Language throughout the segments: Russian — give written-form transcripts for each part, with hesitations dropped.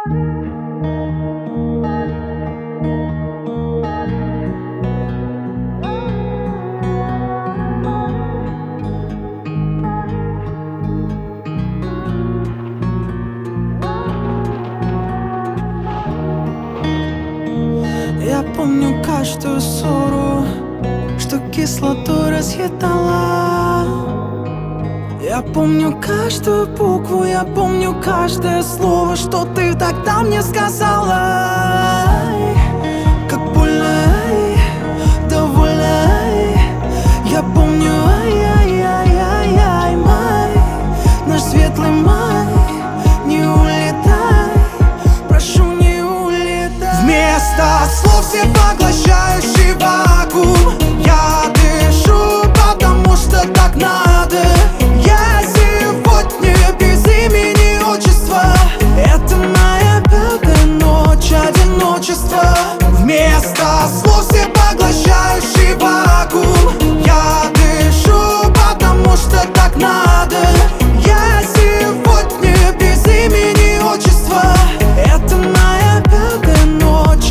Я помню каждую ссору, что кислотой разъедала. Я помню каждую букву, я помню каждое слово, что ты тогда мне сказала. Ай, как больно, ай, довольно, ай. Я помню, ай-яй-яй-яй, май, наш светлый май. Не улетай, прошу, не улетай. Вместо слов всепоглощающий вакуум я дышу, потому что так надо. Я сегодня без имени, отчества. Это моя пятая ночь одиночества. Вместо слов всепоглощающий вакуум я дышу, потому что так надо. Я сегодня без имени, отчества. Это моя пятая ночь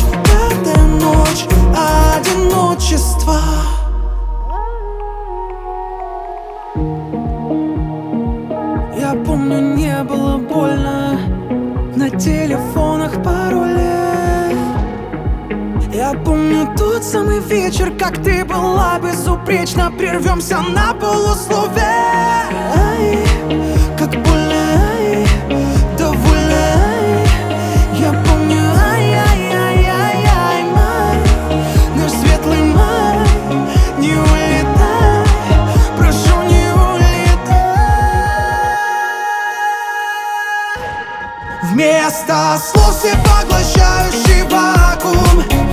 одиночества. Я помню, не было больно на телефонах пароли. Я помню тот самый вечер, как ты была безупречна. Прервемся на полуслове. Ай, как больно, ай, довольно, ай. Я помню, ай-яй-яй-яй, май, наш светлый май. Не улетай, прошу, не улетай. Вместо слов всепоглощающий вакуум